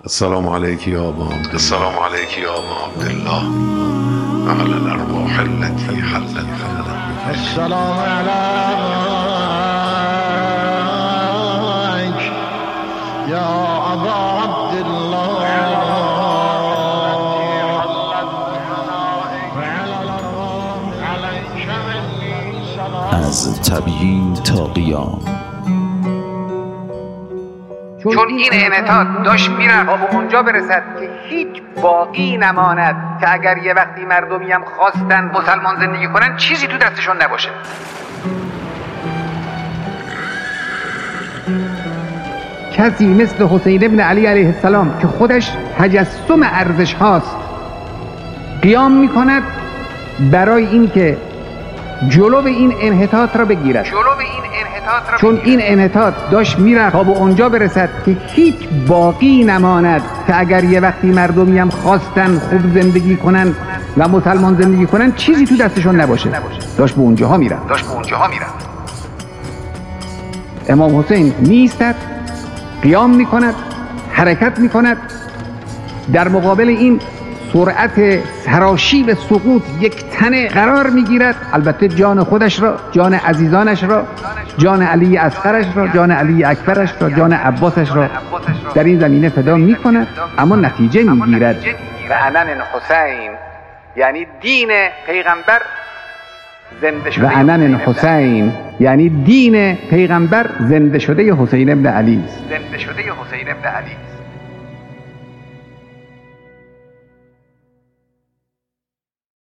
السلام عليك يا أبا عبد الله، السلام عليك يا أبا عبد الله، على الأرواح التي حلت السلام عليك يا أبا عبد الله از تبیین تا قیام. چون این انعطاف داشت میره تا به اونجا برسد که هیچ باقی نماند که اگر یه وقتی مردمی هم خواستن مسلمان زندگی کنن چیزی تو دستشون نباشه. کسی مثل حسین ابن علی علیه السلام که خودش تجسم ارزش هاست قیام میکند برای این که جلو این انحطاط را بگیرد، چون این انحطاط داشت میره تا به اونجا برسد که هیچ باقی نماند که اگر یه وقتی مردمی هم خواستن خوب زندگی کنن و مسلمان زندگی کنن چیزی تو دستشون نباشه. داشت به اونجاها میره. امام حسین میایستد، قیام میکند، حرکت میکند، در مقابل این سرعت سراشیب سقوط یک تنه قرار میگیرد. البته جان خودش را، جان عزیزانش را، جان علی اصغرش را، جان علی اکبرش را، جان عباسش را در این زمینه فدا میکند، اما نتیجه میگیرد. و انن حسین یعنی دین پیغمبر زنده شده، و انن حسین یعنی دین پیغمبر زنده شده حسین ابن علی.